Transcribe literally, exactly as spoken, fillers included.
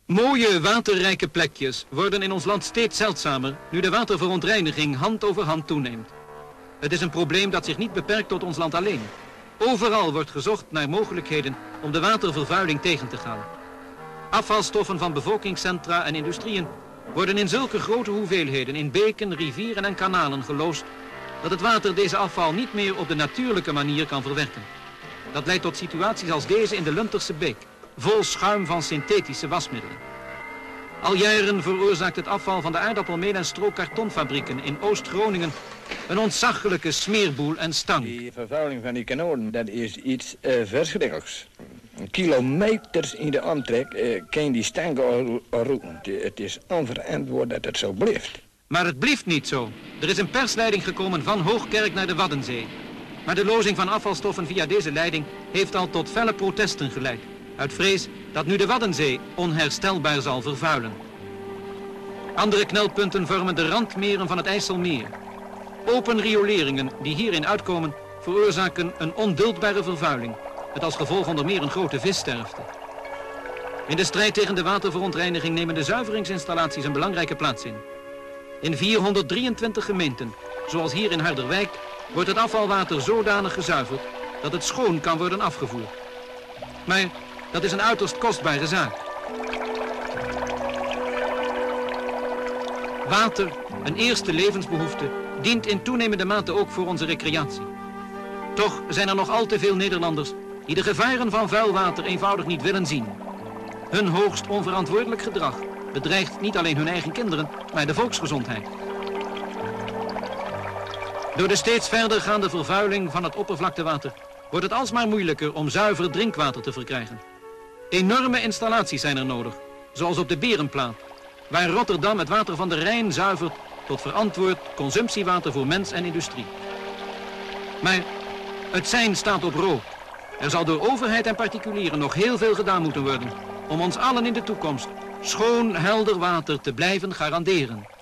Mooie waterrijke plekjes worden in ons land steeds zeldzamer nu de waterverontreiniging hand over hand toeneemt. Het is een probleem dat zich niet beperkt tot ons land alleen. Overal wordt gezocht naar mogelijkheden om de watervervuiling tegen te gaan. Afvalstoffen van bevolkingscentra en industrieën worden in zulke grote hoeveelheden in beken, rivieren en kanalen geloosd dat het water deze afval niet meer op de natuurlijke manier kan verwerken. Dat leidt tot situaties als deze in de Lunterse Beek, vol schuim van synthetische wasmiddelen. Al jaren veroorzaakt het afval van de aardappelmeel- en strookkartonfabrieken in Oost-Groningen een ontzaglijke smeerboel en stank. Die vervuiling van die kanonen, dat is iets uh, verschrikkelijks. Kilometers in de omtrek uh, kan die stank al roepen. Het is onverantwoord dat het zo blijft. Maar het blijft niet zo. Er is een persleiding gekomen van Hoogkerk naar de Waddenzee. Maar de lozing van afvalstoffen via deze leiding heeft al tot felle protesten geleid. Uit vrees dat nu de Waddenzee onherstelbaar zal vervuilen. Andere knelpunten vormen de randmeren van het IJsselmeer. Open rioleringen die hierin uitkomen veroorzaken een onduldbare vervuiling, met als gevolg onder meer een grote vissterfte. In de strijd tegen de waterverontreiniging nemen de zuiveringsinstallaties een belangrijke plaats in. In vierhonderddrieëntwintig gemeenten, zoals hier in Harderwijk, wordt het afvalwater zodanig gezuiverd dat het schoon kan worden afgevoerd. Maar dat is een uiterst kostbare zaak. Water, een eerste levensbehoefte, dient in toenemende mate ook voor onze recreatie. Toch zijn er nog al te veel Nederlanders die de gevaren van vuil water eenvoudig niet willen zien. Hun hoogst onverantwoordelijk gedrag bedreigt niet alleen hun eigen kinderen, maar de volksgezondheid. Door de steeds verder gaande vervuiling van het oppervlaktewater wordt het alsmaar moeilijker om zuiver drinkwater te verkrijgen. Enorme installaties zijn er nodig, zoals op de Berenplaat, waar Rotterdam het water van de Rijn zuivert tot verantwoord consumptiewater voor mens en industrie. Maar het sein staat op rood. Er zal door overheid en particulieren nog heel veel gedaan moeten worden om ons allen in de toekomst schoon, helder water te blijven garanderen.